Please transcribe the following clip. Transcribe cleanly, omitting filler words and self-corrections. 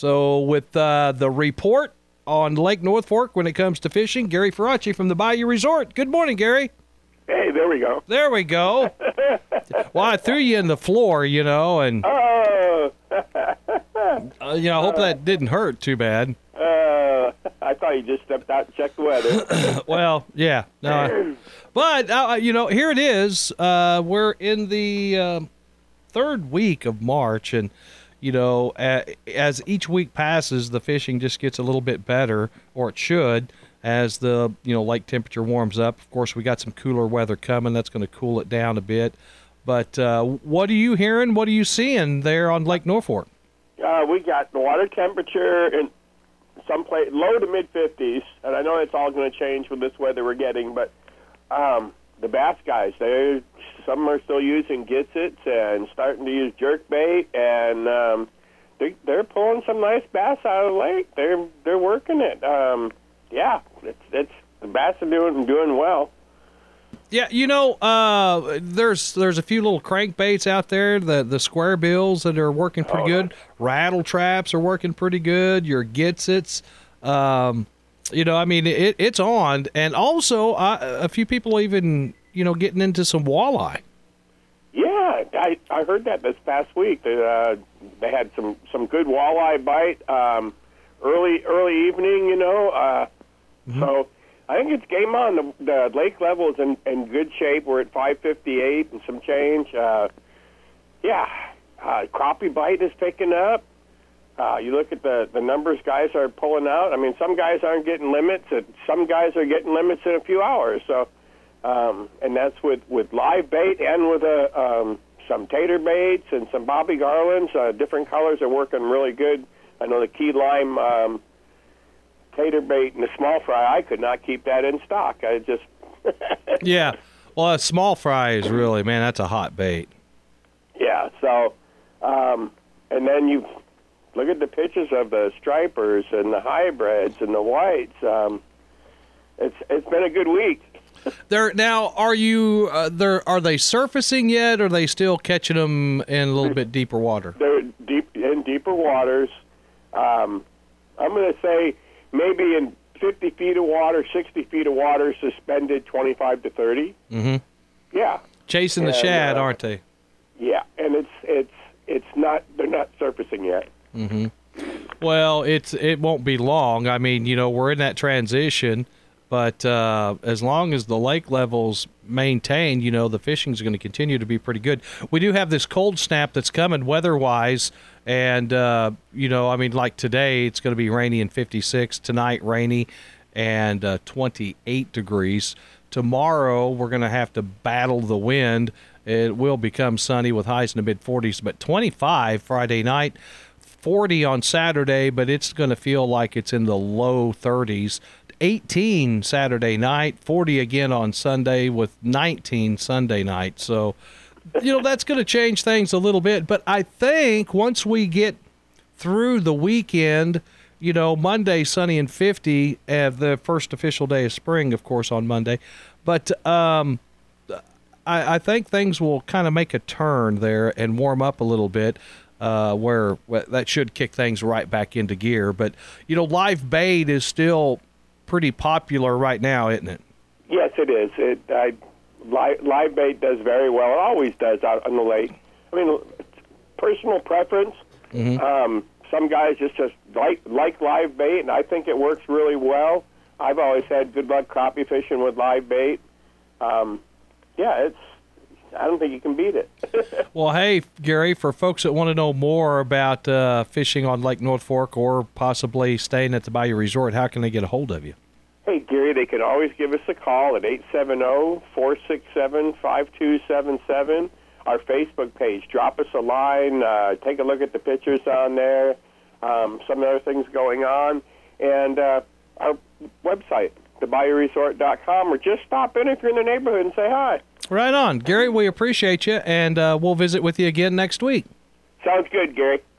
So with the report on Lake North Fork when it comes to fishing, Gary Faraci from the Bayou Resort. Good morning, Gary. Hey, there we go. There we go. Well, I threw you in the floor, and Oh, I hope that didn't hurt too bad. I thought you just stepped out and checked the weather. Well, yeah. No, but, here it is. We're in the third week of March, and, as each week passes, the fishing just gets a little bit better, or it should, as the, lake temperature warms up. Of course, we got some cooler weather coming. That's going to cool it down a bit. But what are you hearing? What are you seeing there on Lake Norfolk? We got the water temperature in some place low to mid-50s, and I know it's all going to change with this weather we're getting, but the bass guys, some are still using Gitsits and starting to use jerk bait, and they're pulling some nice bass out of the lake. They're working it. It's the bass are doing well. Yeah, there's a few little crankbaits out there, the square bills that are working pretty good. Rattle traps are working pretty good. Your Gitsits, it's on. And also, a few people even, getting into some walleye. Yeah, I heard that this past week. They had some good walleye bite early evening, So I think it's game on. The lake level is in good shape. We're at 558 and some change. Crappie bite is picking up. You look at the numbers guys are pulling out. I mean, some guys aren't getting limits, and some guys are getting limits in a few hours. So, and that's with live bait and with some tater baits and some Bobby Garlands. Different colors are working really good. I know the key lime tater bait and the small fry, I could not keep that in stock. I just Yeah. Well, a small fry is really, man, that's a hot bait. Yeah. So, and then you look at the pictures of the stripers and the hybrids and the whites. It's been a good week. Now, are they surfacing yet, or are they still catching them in a little bit deeper water? They're deeper waters. I'm going to say maybe in 50 feet of water, 60 feet of water, suspended 25 to 30. Mm-hmm. Yeah. Chasing the shad, aren't they? Yeah, and it's not. They're not surfacing yet. Mm-hmm. Well, it won't be long. I mean, we're in that transition, but as long as the lake levels maintain, the fishing's going to continue to be pretty good. We do have this cold snap that's coming weather-wise. And, like today, it's going to be rainy and 56. Tonight, rainy and 28 degrees. Tomorrow, we're going to have to battle the wind. It will become sunny with highs in the mid-40s, but 25 Friday night, 40 on Saturday, but it's going to feel like it's in the low 30s. 18 Saturday night, 40 again on Sunday with 19 Sunday night. So, that's going to change things a little bit. But I think once we get through the weekend, Monday, sunny and 50, the first official day of spring, of course, on Monday. But I think things will kind of make a turn there and warm up a little bit, where that should kick things right back into gear. But, live bait is still pretty popular right now, isn't it? Yes, it is. Live bait does very well. It always does out on the lake. I mean, personal preference. Mm-hmm. Some guys just like live bait, and I think it works really well. I've always had good luck crappie fishing with live bait. I don't think you can beat it. Well, hey, Gary, for folks that want to know more about fishing on Lake North Fork or possibly staying at the Bayou Resort, how can they get a hold of you? Hey, Gary, they can always give us a call at 870-467-5277. Our Facebook page. Drop us a line. Take a look at the pictures on there. Some other things going on. And our website, thebayouresort.com, or just stop in if you're in the neighborhood and say hi. Right on. Gary, we appreciate you, and we'll visit with you again next week. Sounds good, Gary.